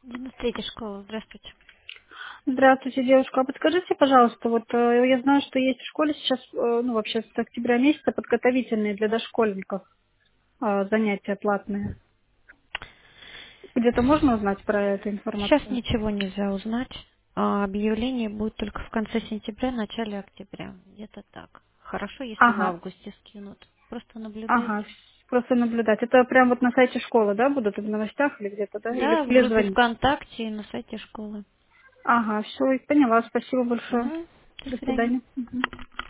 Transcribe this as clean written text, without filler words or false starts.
93-я школа, здравствуйте. Здравствуйте, девушка. А подскажите, пожалуйста, вот я знаю, что есть в школе сейчас, ну вообще с октября месяца подготовительные для дошкольников занятия платные. Где-то можно узнать про эту Сейчас информацию? ничего нельзя узнать. Объявление будет только в конце сентября, начале октября. Где-то так. Хорошо, если в Ага, августе скинут. Просто ага, наблюдайте. просто наблюдать. Это прям вот на сайте школы, да, будут в новостях или где-то, да? Да, в Или группе звонить? ВКонтакте и на сайте школы. Ага, все, поняла. Спасибо большое. Угу. До До свидания. свидания. Мгм.